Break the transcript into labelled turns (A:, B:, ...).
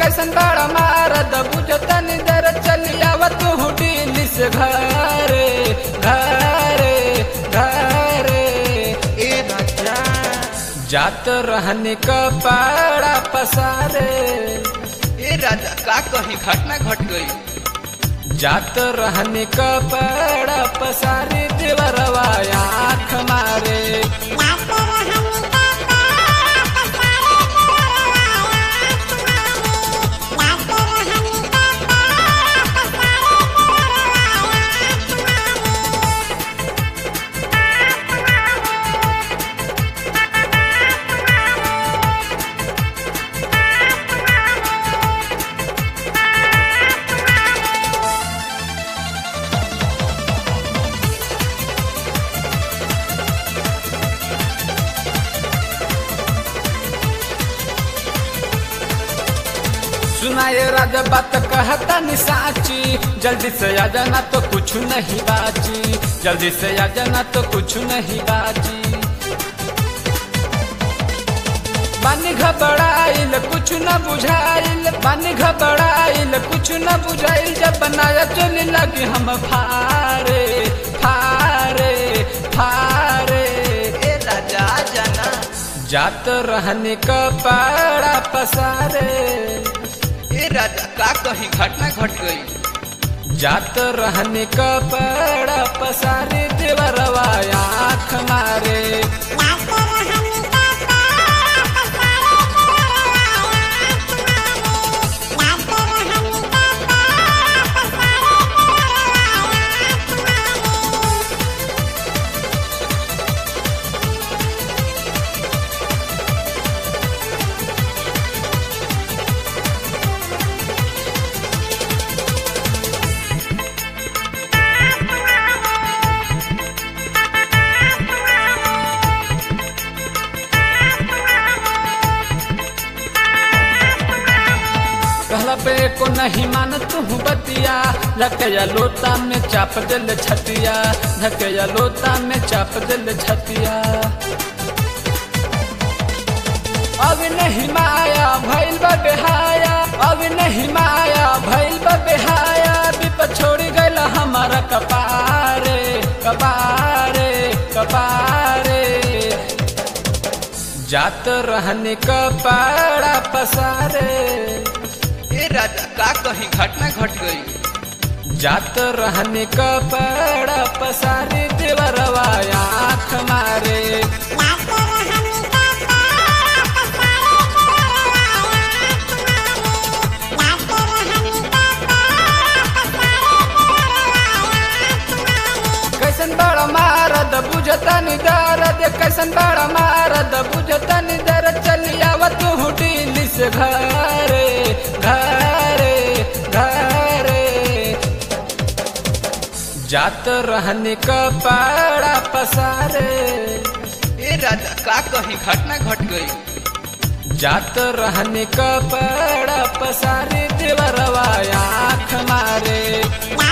A: कैसन बड़ा मारद बुझतनी दर चलियावा तू दिल्ली से घरे घरे घरे।
B: ए राजा
A: जात रहने कपड़ा पसारे।
B: ए राजा का कहीं घटना घट गई।
A: जात रहने कपड़ा पसारे देवरवा आँख मारे। सुनाए राजा बात कहता नि साची, जल्दी से आ जाना तो कुछ नहीं बाची, जल्दी से आ जाना तो कुछ नहीं बाची। पानी घबराइल कुछ न बुझाइल, पानी घबराइल कुछ न बुझाइल, जब बनाया चोली लगी हम फारे फारे फारे।
B: ए राजा जाना
A: जात रहने कपड़ा पसारे।
B: ए राजा का कहीं घटना घट गई।
A: जात रहने कपड़ा पसारे देवरवा आँख मारे। कहला पे को नहीं मान तू बतिया, धकया लोटा में चाप दिल छतिया, धकया लोटा में चाप दिल छतिया। अब नहीं माया भइल बा बेहाया, अब नहीं माया भइल बा बेहाया, विपद छोड़ी गइल हमारा कपारे कपारे कपारे। जात रहने कपड़ा पसारे।
B: ए राजा का कहीं घटना घट गई।
A: जात रहने कपड़ा पसारे देवरवा आँख मारे। कैसन बड़ा मारद बुझतनी दर्द, कैसन बड़ा मारद बुझतनी दर्द, चलियावा तू दिल्ली से घरे घरे घरे। जात रहने कपड़ा पसारे।
B: ए राजा का कहीं घटना घट गई।
A: जात रहने कपड़ा पसारे देवरवा आँख मारे।